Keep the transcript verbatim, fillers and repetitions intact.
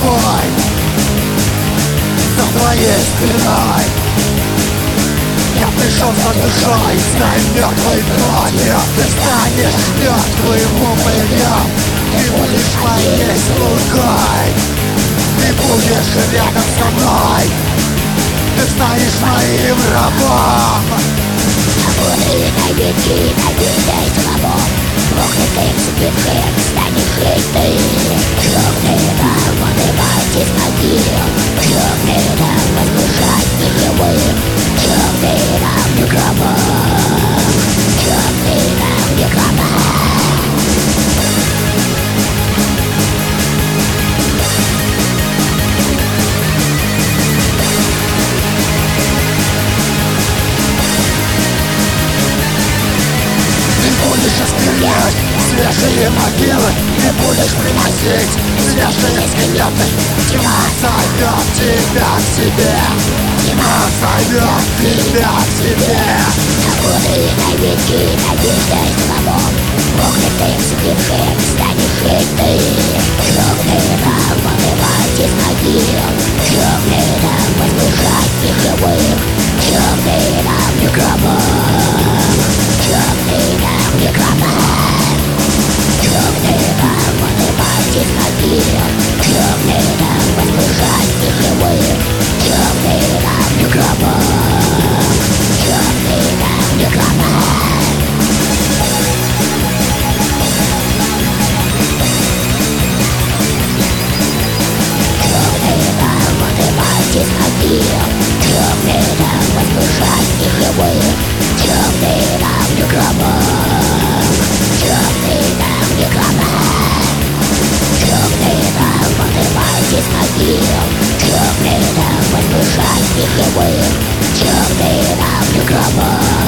тобой, за твоей спиной. Я пришел за душой, знай мертвой кровью. Ты станешь мертвым упырем, ты будешь моей слугой, ты будешь рядом со мной, ты станешь моим рабом. Буду навеки, навеки слабом, проклятым сбившим станешь и ты. Черный нам вырывать из могил, черный нам возвышать неживым, черный нам некромант, черный нам некромант. Будешь осквернять свежие могилы, ты будешь приносить свежие скелеты. Тьма зовет тебя к себе, тьма зовет тебя к себе. Буду навеки, навеки слабом, проклятым сбившим станешь и ты. Черный нам вырывать из могил, черный нам возвышать неживым, черный нам некромант, черный нам некромант, черный нам вырывать из могил, черный нам возвышать неживым, черный нам некромант, черный нам некромант. Черный нам вырывать из могил, черный нам возвышать неживым, черный нам некромант, черный нам некромант, черный нам вырывать из могил, черный нам возвышать неживым, черный нам некромант.